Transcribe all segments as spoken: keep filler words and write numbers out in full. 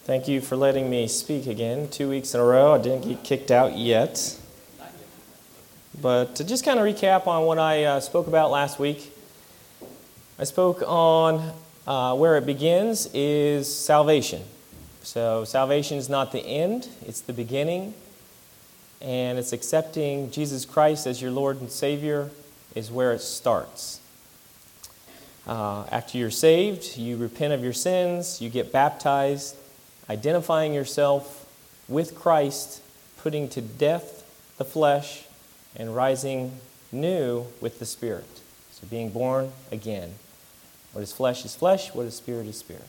Thank you for letting me speak again. Two weeks in a row. I didn't get kicked out yet. But to just kind of recap on what I uh, spoke about last week, I spoke on uh, where it begins is salvation. So salvation is not the end, it's the beginning. And it's accepting Jesus Christ as your Lord and Savior is where it starts. Uh, after you're saved, you repent of your sins, you get baptized, identifying yourself with Christ, putting to death the flesh, and rising new with the Spirit. So being born again. What is flesh is flesh, what is spirit is spirit.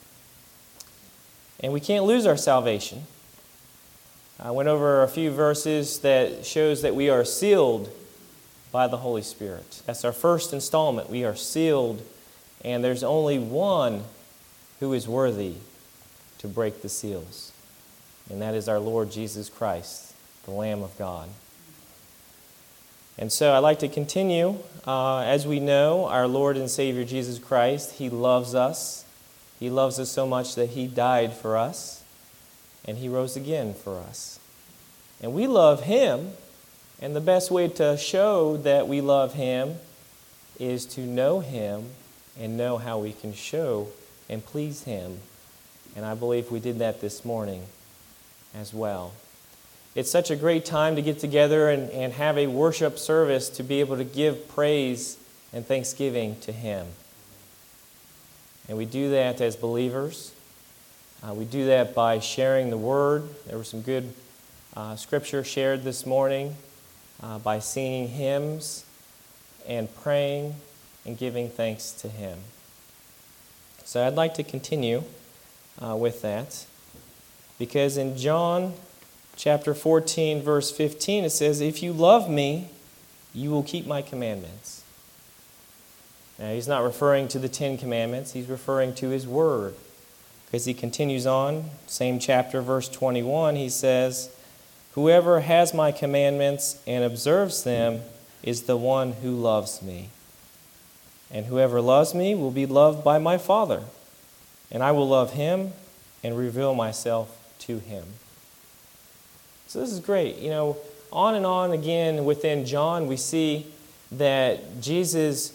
And we can't lose our salvation. I went over a few verses that shows that we are sealed by the Holy Spirit. That's our first installment. We are sealed, and there's only one who is worthy to break the seals. And that is our Lord Jesus Christ, the Lamb of God. And so I'd like to continue. Uh, as we know, our Lord and Savior Jesus Christ, He loves us. He loves us so much that He died for us, and He rose again for us. And we love Him, and the best way to show that we love Him is to know Him and know how we can show and please Him. And I believe we did that this morning as well. It's such a great time to get together and, and have a worship service to be able to give praise and thanksgiving to Him. And we do that as believers. Uh, we do that by sharing the Word. There was some good uh, scripture shared this morning uh, by singing hymns and praying and giving thanks to Him. So I'd like to continue uh, with that, because in John chapter fourteen, verse fifteen, it says, "If you love me, you will keep my commandments." Now, He's not referring to the Ten Commandments. He's referring to His Word. Because He continues on, same chapter, verse twenty-one, He says, "Whoever has my commandments and observes them is the one who loves me. And whoever loves me will be loved by my Father. And I will love him and reveal myself to him." So this is great. You know, on and on again within John, we see that Jesus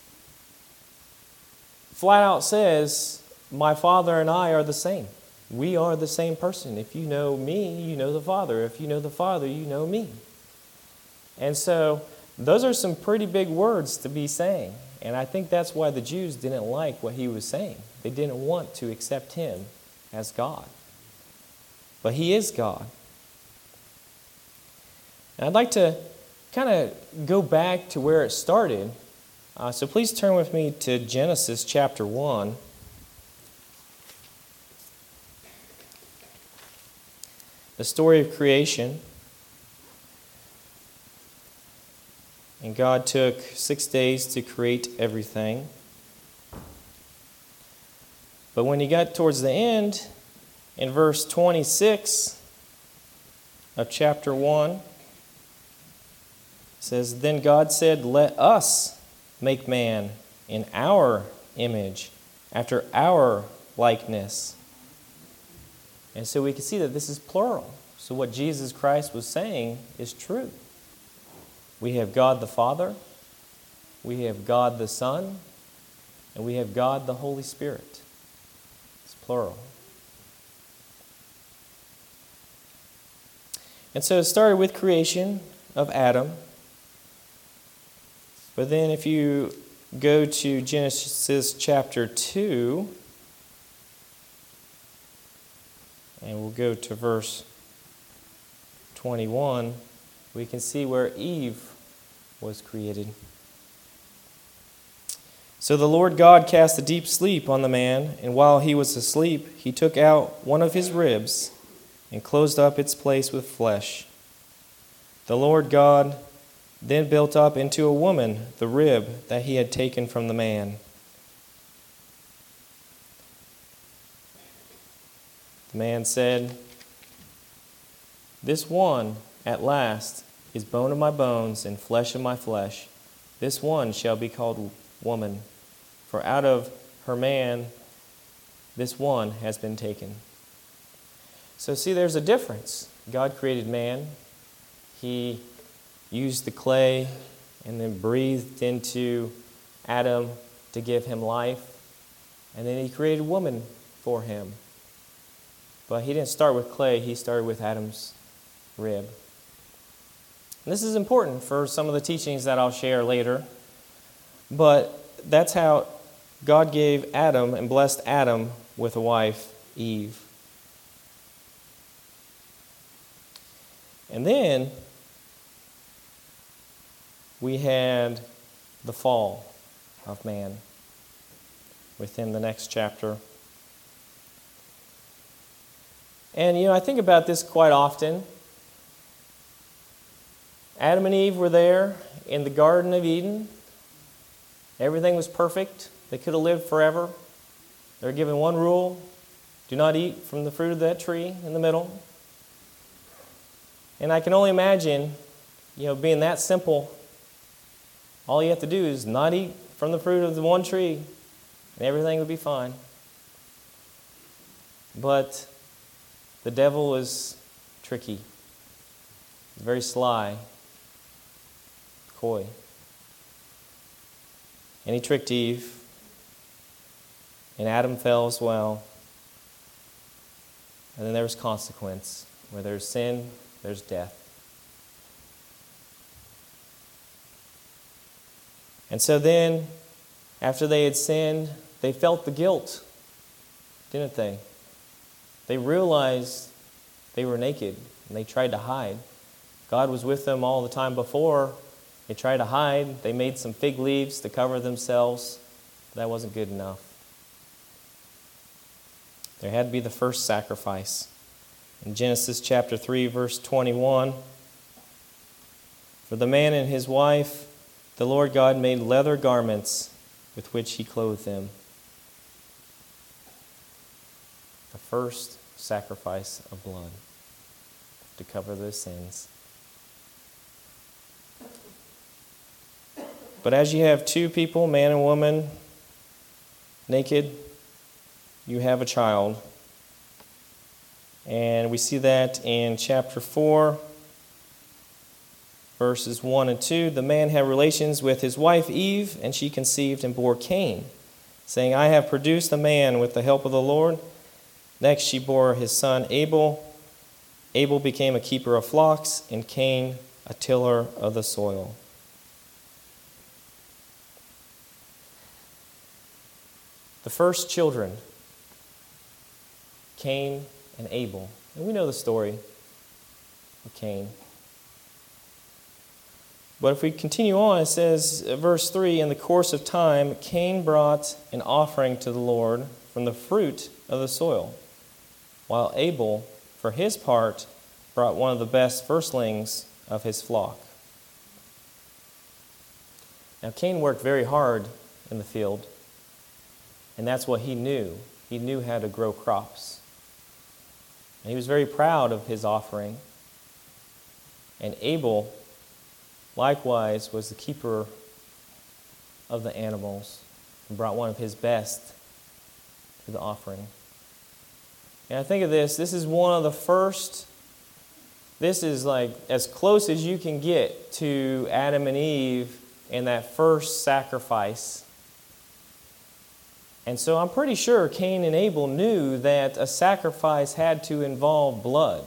flat out says, "My Father and I are the same. We are the same person. If you know me, you know the Father. If you know the Father, you know me." And so those are some pretty big words to be saying. And I think that's why the Jews didn't like what He was saying. They didn't want to accept Him as God. But He is God. And I'd like to kind of go back to where it started. Uh, so please turn with me to Genesis chapter one. The story of creation. And God took six days to create everything. But when He got towards the end, in verse twenty-six of chapter one, it says, "Then God said, 'Let us make man in our image, after our likeness.'" And so we can see that this is plural. So what Jesus Christ was saying is true. We have God the Father, we have God the Son, and we have God the Holy Spirit. It's plural. And so it started with creation of Adam. But then if you go to Genesis chapter two, and we'll go to verse twenty-one, we can see where Eve was created. "So the Lord God cast a deep sleep on the man, and while he was asleep, He took out one of his ribs and closed up its place with flesh. The Lord God then built up into a woman the rib that He had taken from the man. The man said, 'This one at last is bone of my bones and flesh of my flesh. This one shall be called woman, for out of her man this one has been taken.' So see, there's a difference. God created man. He used the clay and then breathed into Adam to give him life. And then he created woman for him. But he didn't start with clay. He started with Adam's rib. And this is important for some of the teachings that I'll share later. But that's how God gave Adam and blessed Adam with a wife, Eve. And then we had the fall of man within the next chapter. And, you know, I think about this quite often. Adam and Eve were there in the Garden of Eden. Everything was perfect. They could have lived forever. They were given one rule: do not eat from the fruit of that tree in the middle. And I can only imagine, you know, being that simple. All you have to do is not eat from the fruit of the one tree, and everything would be fine. But the devil was tricky, very sly, coy. And he tricked Eve, and Adam fell as well. And then there was consequence. Where there's sin, there's death. And so then, after they had sinned, they felt the guilt, didn't they? They realized they were naked, and they tried to hide. God was with them all the time before. They tried to hide. They made some fig leaves to cover themselves. That wasn't good enough. There had to be the first sacrifice. In Genesis chapter three, verse twenty-one, for the man and his wife, the Lord God made leather garments with which he clothed them. The first sacrifice of blood to cover their sins. But as you have two people, man and woman, naked, you have a child. And we see that in chapter four, verses one and two. The man had relations with his wife Eve, and she conceived and bore Cain, saying, I have produced a man with the help of the Lord. Next she bore his son Abel. Abel became a keeper of flocks, and Cain a tiller of the soil. The first children, Cain and Abel. And we know the story of Cain. But if we continue on, it says, verse three, in the course of time, Cain brought an offering to the Lord from the fruit of the soil, while Abel, for his part, brought one of the best firstlings of his flock. Now, Cain worked very hard in the field, and that's what he knew. He knew how to grow crops. And he was very proud of his offering. And Abel, likewise, was the keeper of the animals and brought one of his best to the offering. And I think of this, this is one of the first, this is like as close as you can get to Adam and Eve in that first sacrifice. And so I'm pretty sure Cain and Abel knew that a sacrifice had to involve blood.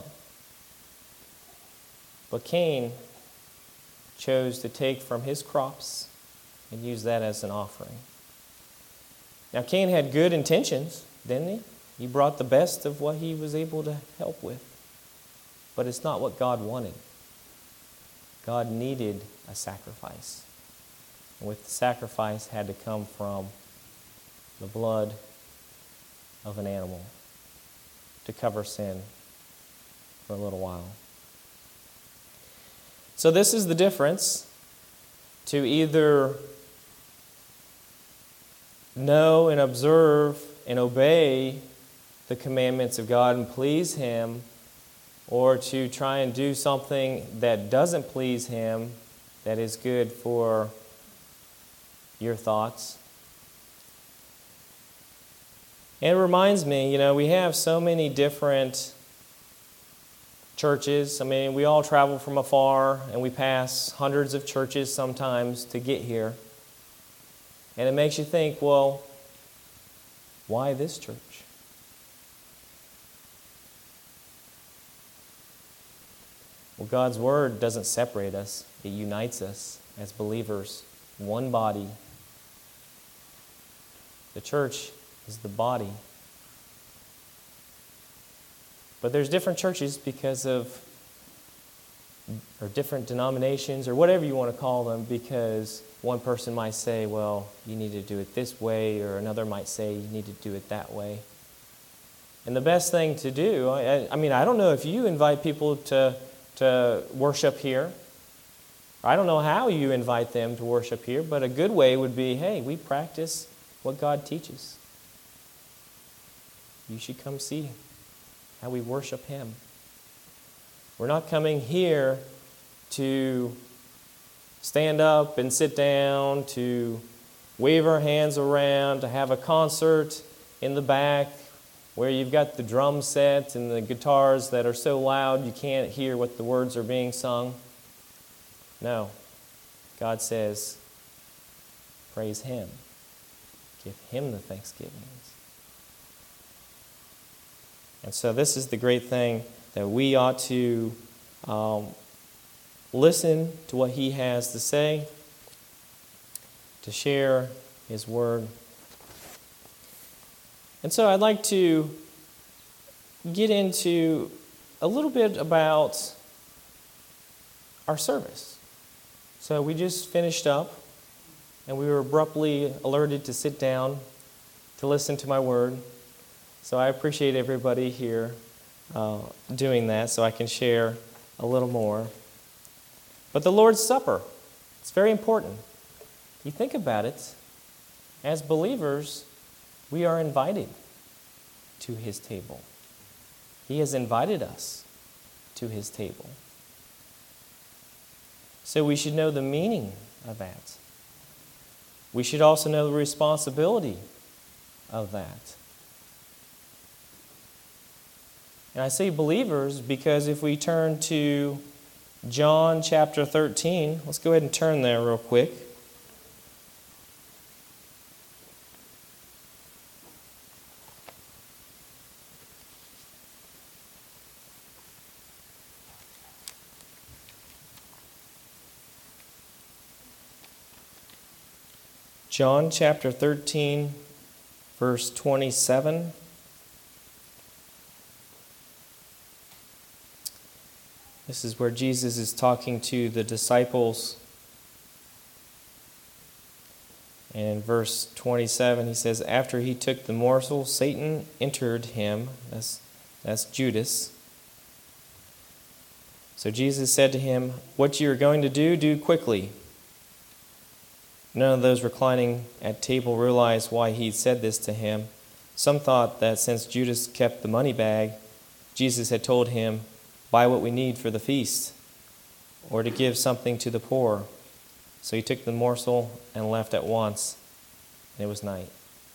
But Cain chose to take from his crops and use that as an offering. Now Cain had good intentions, didn't he? He brought the best of what he was able to help with. But it's not what God wanted. God needed a sacrifice. And with the sacrifice had to come from the blood of an animal to cover sin for a little while. So this is the difference, to either know and observe and obey the commandments of God and please Him, or to try and do something that doesn't please Him, that is good for your thoughts. And it reminds me, you know, we have so many different churches. I mean, we all travel from afar, and we pass hundreds of churches sometimes to get here. And it makes you think, well, why this church? Well, God's Word doesn't separate us. It unites us as believers, one body. The church is the body. But there's different churches because of, or different denominations, or whatever you want to call them, because one person might say, well, you need to do it this way, or another might say, you need to do it that way. And the best thing to do, I, I mean, I don't know if you invite people to, to worship here. I don't know how you invite them to worship here, but a good way would be, hey, we practice what God teaches. You should come see how we worship Him. We're not coming here to stand up and sit down, to wave our hands around, to have a concert in the back where you've got the drum set and the guitars that are so loud you can't hear what the words are being sung. No. God says, praise Him. Give Him the thanksgivings. And so this is the great thing, that we ought to um, listen to what He has to say, to share His Word. And so I'd like to get into a little bit about our service. So we just finished up, and we were abruptly alerted to sit down to listen to my word. So I appreciate everybody here uh, doing that, so I can share a little more. But the Lord's Supper, it's very important. You think about it, as believers, we are invited to His table. He has invited us to His table. So we should know the meaning of that. We should also know the responsibility of that. And I say believers because if we turn to John chapter thirteen, let's go ahead and turn there real quick. John chapter thirteen, verse twenty-seven. This is where Jesus is talking to the disciples. And in verse twenty-seven, he says, after he took the morsel, Satan entered him. That's, that's Judas. So Jesus said to him, what you are going to do, do quickly. None of those reclining at table realized why he said this to him. Some thought that since Judas kept the money bag, Jesus had told him, buy what we need for the feast, or to give something to the poor. So he took the morsel and left at once, and it was night.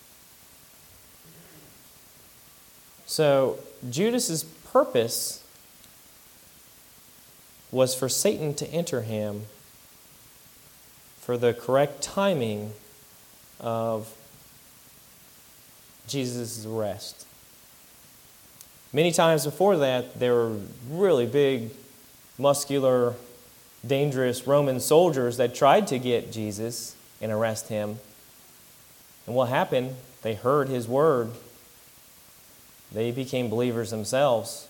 So Judas's purpose was for Satan to enter him for the correct timing of Jesus' arrest. Many times before that, there were really big, muscular, dangerous Roman soldiers that tried to get Jesus and arrest him. And what happened? They heard his word. They became believers themselves.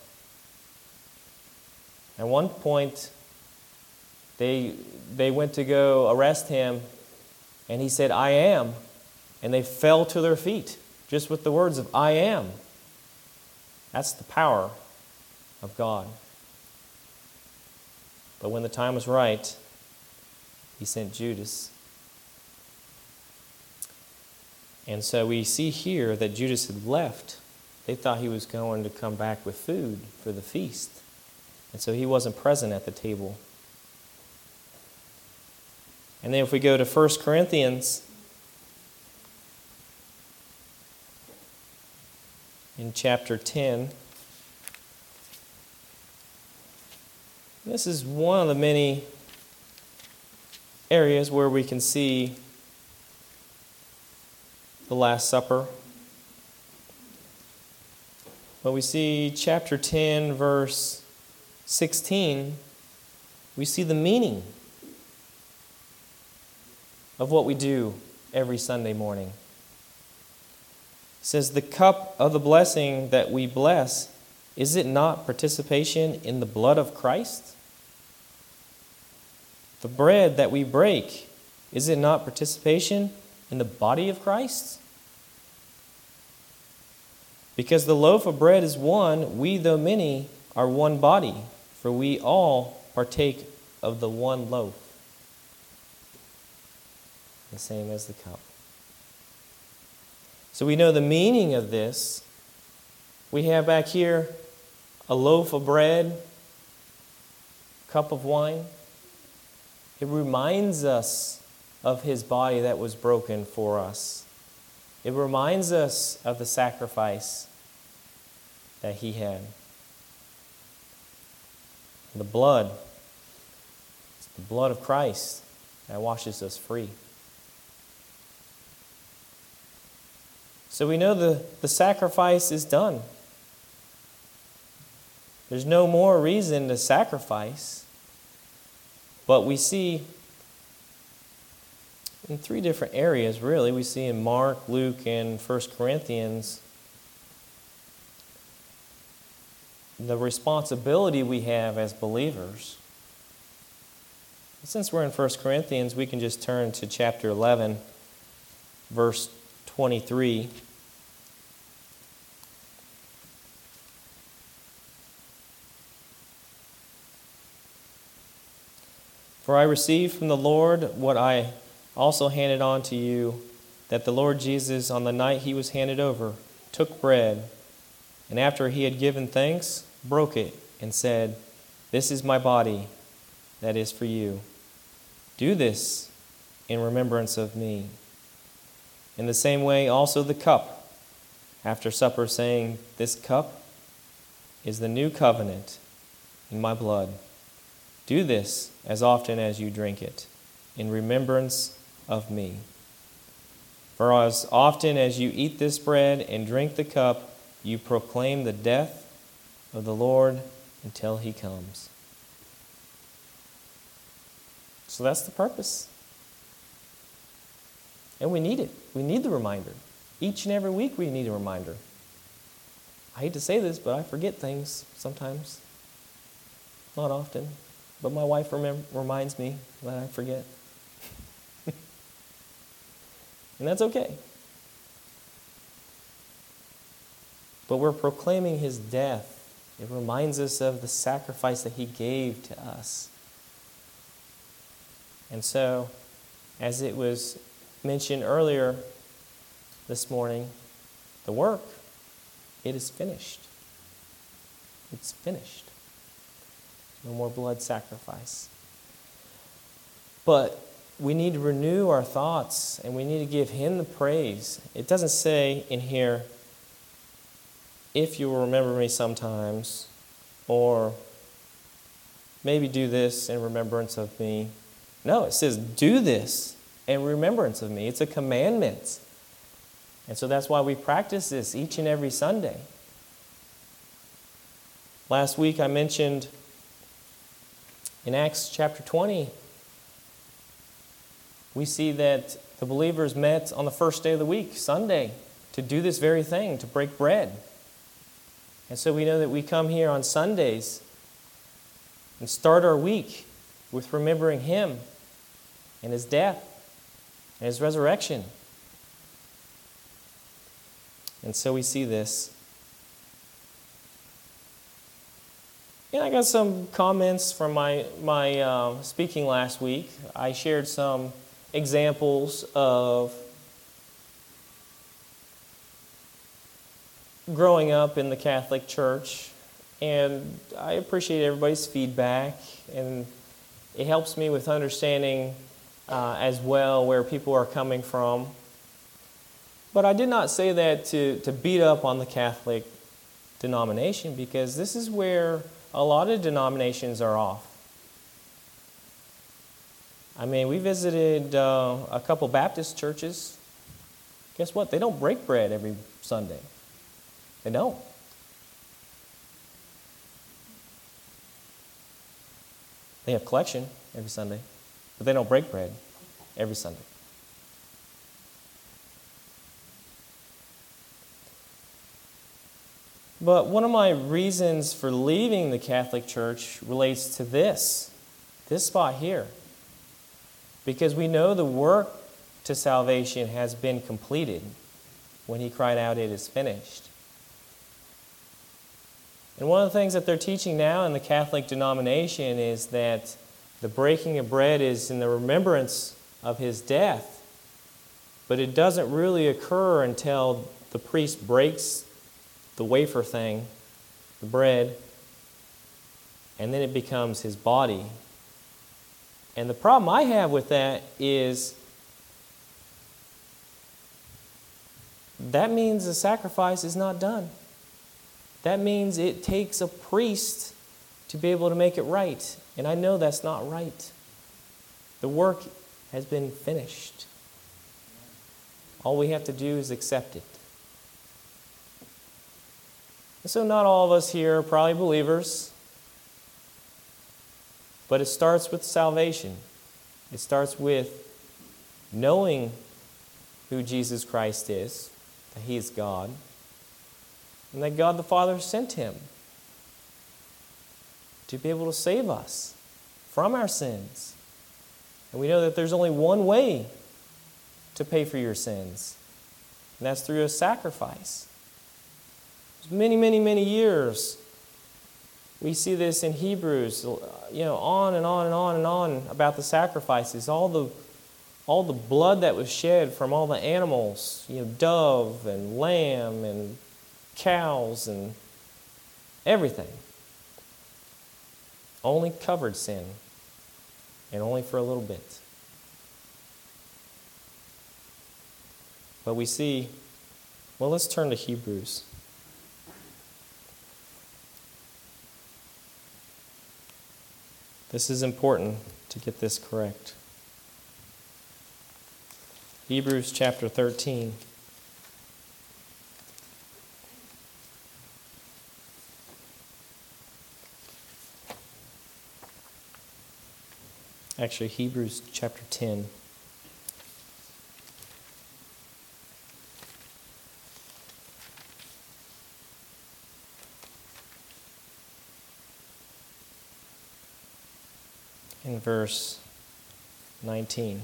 At one point, they, they went to go arrest him, and he said, I am. And they fell to their feet, just with the words of, I am. That's the power of God. But when the time was right, He sent Judas. And so we see here that Judas had left. They thought he was going to come back with food for the feast. And so he wasn't present at the table. And then if we go to First Corinthians, in chapter ten, This is one of the many areas where we can see the Last Supper. But we see chapter ten, verse sixteen, we see the meaning of what we do every Sunday morning. It says, the cup of the blessing that we bless, is it not participation in the blood of Christ? The bread that we break, is it not participation in the body of Christ? Because the loaf of bread is one, we, though many, are one body, for we all partake of the one loaf. The same as the cup. So we know the meaning of this. We have back here a loaf of bread, cup of wine. It reminds us of His body that was broken for us. It reminds us of the sacrifice that He had. The blood, it's the blood of Christ that washes us free. So we know the, the sacrifice is done. There's no more reason to sacrifice. But we see in three different areas, really. We see in Mark, Luke, and First Corinthians the responsibility we have as believers. Since we're in First Corinthians, we can just turn to chapter eleven, verse twenty-three. For I received from the Lord what I also handed on to you, that the Lord Jesus, on the night He was handed over, took bread, and after He had given thanks, broke it, and said, "This is my body, that is for you. Do this in remembrance of me." In the same way also the cup, after supper, saying, "This cup is the new covenant in my blood. Do this as often as you drink it, in remembrance of me. For as often as you eat this bread and drink the cup, you proclaim the death of the Lord until He comes." So that's the purpose. And we need it. We need the reminder. Each and every week we need a reminder. I hate to say this, but I forget things sometimes. Not often. But my wife remem- reminds me that I forget. And that's okay. But we're proclaiming His death. It reminds us of the sacrifice that He gave to us. And so, as it was mentioned earlier this morning, the work, it is finished. It's finished. No more blood sacrifice. But we need to renew our thoughts, and we need to give Him the praise. It doesn't say in here, "If you will remember me sometimes," or "maybe do this in remembrance of me." No, it says, "Do this in remembrance of me." It's a commandment. And so that's why we practice this each and every Sunday. Last week I mentioned in Acts chapter twenty, we see that the believers met on the first day of the week, Sunday, to do this very thing, to break bread. And so we know that we come here on Sundays and start our week with remembering Him and His death and His resurrection. And so we see this. And I got some comments from my, my uh, speaking last week. I shared some examples of growing up in the Catholic Church, and I appreciate everybody's feedback, and it helps me with understanding uh, as well where people are coming from. But I did not say that to, to beat up on the Catholic denomination, because this is where a lot of denominations are off. I mean, we visited uh, a couple Baptist churches. Guess what? They don't break bread every Sunday. They don't. They have collection every Sunday, but they don't break bread every Sunday. But one of my reasons for leaving the Catholic Church relates to this, this spot here. Because we know the work to salvation has been completed when he cried out, "It is finished." And one of the things that they're teaching now in the Catholic denomination is that the breaking of bread is in the remembrance of his death, but it doesn't really occur until the priest breaks the wafer thing, the bread, and then it becomes his body. And the problem I have with that is that means the sacrifice is not done. That means it takes a priest to be able to make it right. And I know that's not right. The work has been finished. All we have to do is accept it. And so not all of us here are probably believers, but it starts with salvation. It starts with knowing who Jesus Christ is, that he is God, and that God the Father sent him to be able to save us from our sins. And we know that there's only one way to pay for your sins, and that's through a sacrifice. Many, many, many years. We see this in Hebrews, you know, on and on and on and on about the sacrifices, all the, all the blood that was shed from all the animals, you know, dove and lamb and cows and everything. Only covered sin, and only for a little bit. But we see, well, let's turn to Hebrews. This is important to get this correct. Hebrews chapter thirteen. Actually, Hebrews chapter ten. In verse nineteen.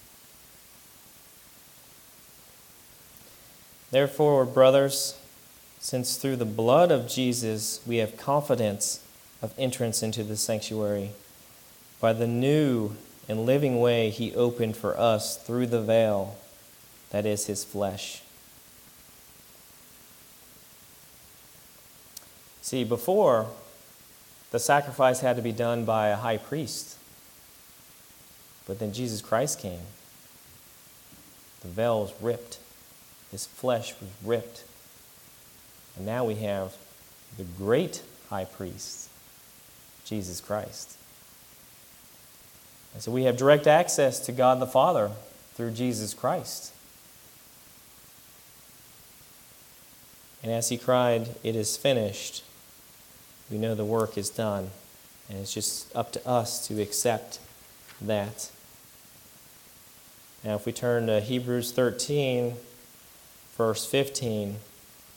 Therefore, brothers, since through the blood of Jesus we have confidence of entrance into the sanctuary, by the new and living way he opened for us through the veil, that is his flesh. See, before, the sacrifice had to be done by a high priest. But then Jesus Christ came. The veil was ripped. His flesh was ripped. And now we have the great high priest, Jesus Christ. And so we have direct access to God the Father through Jesus Christ. And as he cried, "It is finished," we know the work is done. And it's just up to us to accept that. Now, if we turn to Hebrews thirteen, verse fifteen, it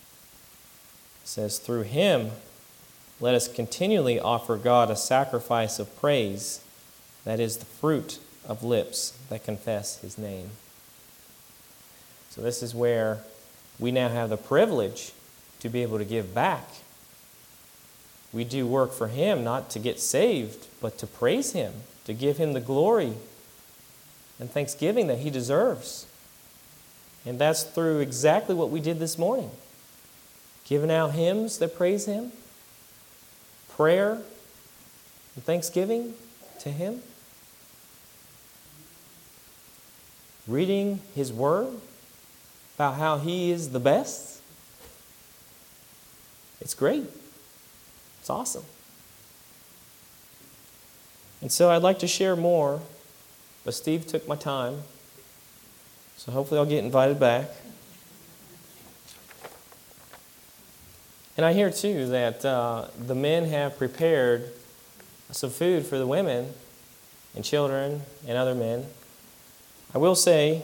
says, "Through him, let us continually offer God a sacrifice of praise, that is the fruit of lips that confess his name." So this is where we now have the privilege to be able to give back. We do work for him, not to get saved, but to praise him, to give him the glory and thanksgiving that he deserves. And that's through exactly what we did this morning. Giving out hymns that praise him, prayer and thanksgiving to him, reading his word about how he is the best. It's great. It's awesome. And so I'd like to share more but Steve took my time, so hopefully I'll get invited back. And I hear, too, that uh, the men have prepared some food for the women and children and other men. I will say,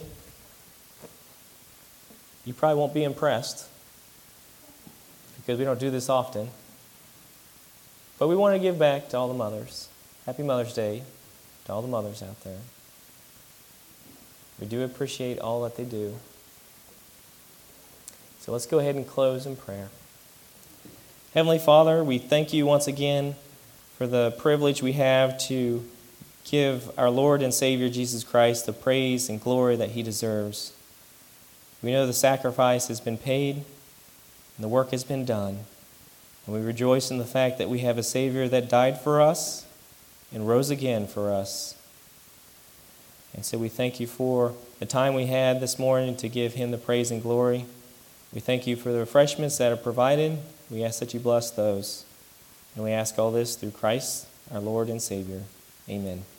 you probably won't be impressed because we don't do this often. But we want to give back to all the mothers. Happy Mother's Day to all the mothers out there. We do appreciate all that they do. So let's go ahead and close in prayer. Heavenly Father, we thank you once again for the privilege we have to give our Lord and Savior Jesus Christ the praise and glory that he deserves. We know the sacrifice has been paid and the work has been done. And we rejoice in the fact that we have a Savior that died for us and rose again for us. And so we thank you for the time we had this morning to give him the praise and glory. We thank you for the refreshments that are provided. We ask that you bless those. And we ask all this through Christ, our Lord and Savior. Amen.